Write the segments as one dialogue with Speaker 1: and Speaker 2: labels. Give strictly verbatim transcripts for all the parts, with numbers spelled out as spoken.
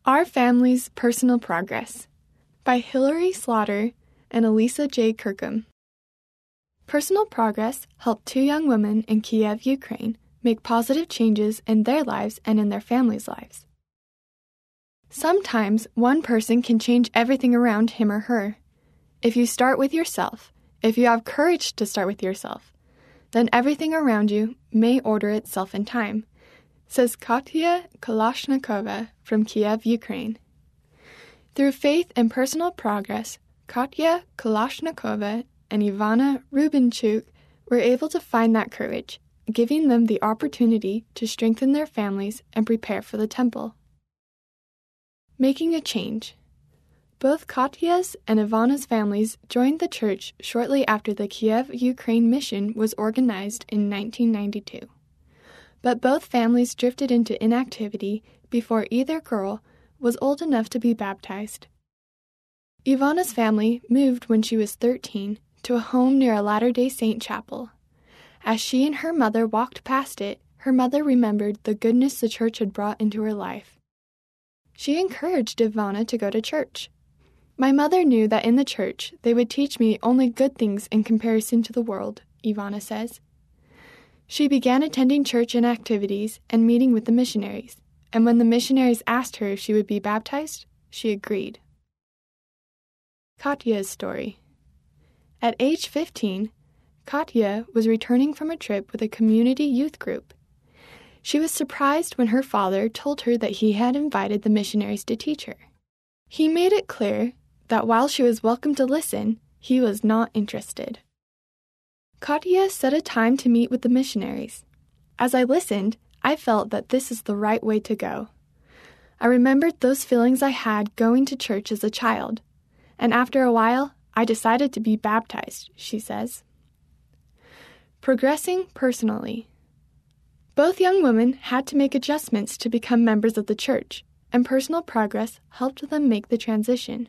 Speaker 1: Our Family's Personal Progress by Hilary Slaughter and Elisa J. Kirkham. Personal progress helped two young women in Kiev, Ukraine, make positive changes in their lives and in their families' lives. Sometimes one person can change everything around him or her. If you start with yourself, if you have courage to start with yourself, then everything around you may order itself in time, says Katya Kalashnikova from Kiev, Ukraine. Through faith and personal progress, Katya Kalashnikova and Ivana Rubinchuk were able to find that courage, giving them the opportunity to strengthen their families and prepare for the temple. Making a change. Both Katya's and Ivana's families joined the church shortly after the Kiev, Ukraine mission was organized in nineteen ninety-two. But both families drifted into inactivity before either girl was old enough to be baptized. Ivana's family moved when she was thirteen to a home near a Latter-day Saint chapel. As she and her mother walked past it, her mother remembered the goodness the church had brought into her life. She encouraged Ivana to go to church. My mother knew that in the church they would teach me only good things in comparison to the world, Ivana says. She began attending church and activities and meeting with the missionaries, and when the missionaries asked her if she would be baptized, she agreed. Katya's story. At age fifteen, Katya was returning from a trip with a community youth group. She was surprised when her father told her that he had invited the missionaries to teach her. He made it clear that while she was welcome to listen, he was not interested. Katya set a time to meet with the missionaries. As I listened, I felt that this is the right way to go. I remembered those feelings I had going to church as a child, and after a while, I decided to be baptized, she says. Progressing personally. Both young women had to make adjustments to become members of the church, and personal progress helped them make the transition.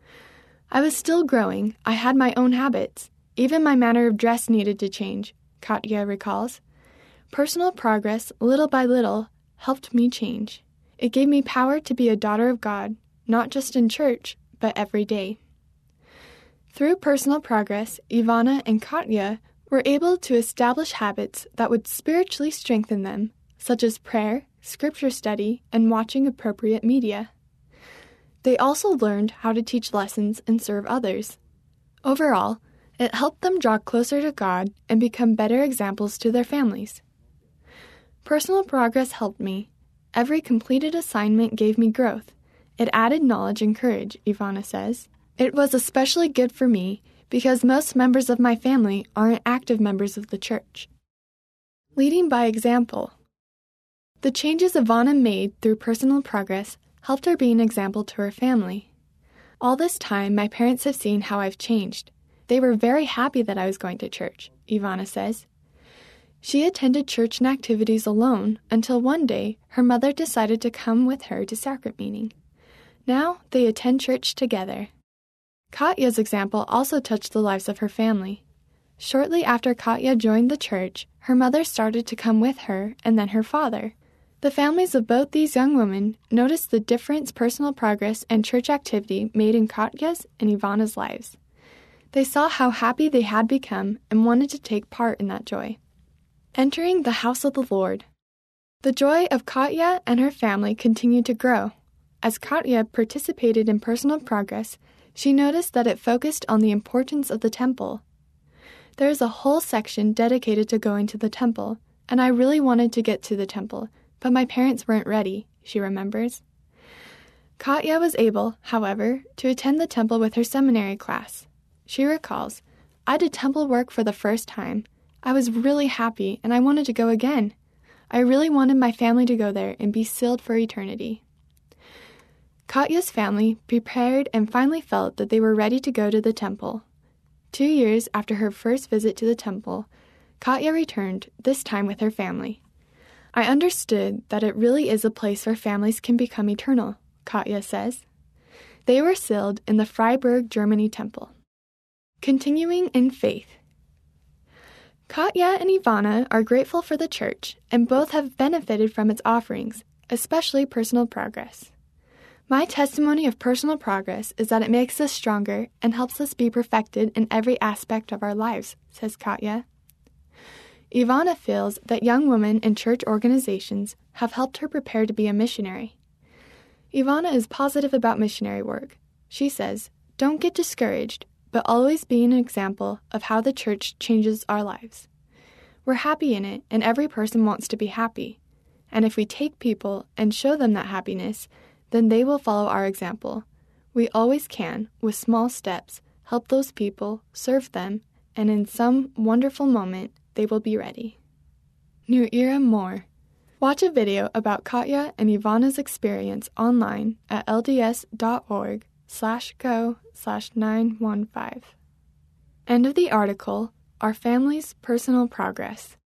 Speaker 1: I was still growing. I had my own habits. Even my manner of dress needed to change, Katya recalls. Personal progress, little by little, helped me change. It gave me power to be a daughter of God, not just in church, but every day. Through personal progress, Ivana and Katya were able to establish habits that would spiritually strengthen them, such as prayer, scripture study, and watching appropriate media. They also learned how to teach lessons and serve others. Overall, it helped them draw closer to God and become better examples to their families. Personal progress helped me. Every completed assignment gave me growth. It added knowledge and courage, Ivana says. It was especially good for me because most members of my family aren't active members of the church. Leading by example. The changes Ivana made through personal progress helped her be an example to her family. All this time, my parents have seen how I've changed. They were very happy that I was going to church, Ivana says. She attended church and activities alone until one day her mother decided to come with her to sacrament meeting. Now they attend church together. Katya's example also touched the lives of her family. Shortly after Katya joined the church, her mother started to come with her and then her father. The families of both these young women noticed the difference personal progress and church activity made in Katya's and Ivana's lives. They saw how happy they had become and wanted to take part in that joy. Entering the house of the Lord. The joy of Katya and her family continued to grow. As Katya participated in personal progress, she noticed that it focused on the importance of the temple. There is a whole section dedicated to going to the temple, and I really wanted to get to the temple, but my parents weren't ready, she remembers. Katya was able, however, to attend the temple with her seminary class. She recalls, I did temple work for the first time. I was really happy, and I wanted to go again. I really wanted my family to go there and be sealed for eternity. Katya's family prepared and finally felt that they were ready to go to the temple. Two years after her first visit to the temple, Katya returned, this time with her family. I understood that it really is a place where families can become eternal, Katya says. They were sealed in the Freiburg, Germany temple. Continuing in faith. Katya and Ivana are grateful for the church, and both have benefited from its offerings, especially personal progress. My testimony of personal progress is that it makes us stronger and helps us be perfected in every aspect of our lives, says Katya. Ivana feels that young women in church organizations have helped her prepare to be a missionary. Ivana is positive about missionary work. She says, "Don't get discouraged, but always be an example of how the church changes our lives. We're happy in it, and every person wants to be happy. And if we take people and show them that happiness, then they will follow our example. We always can, with small steps, help those people, serve them, and in some wonderful moment, they will be ready." New Era More. Watch a video about Katya and Ivana's experience online at lds.org slash go slash 915. End of the article, Our Family's Personal Progress.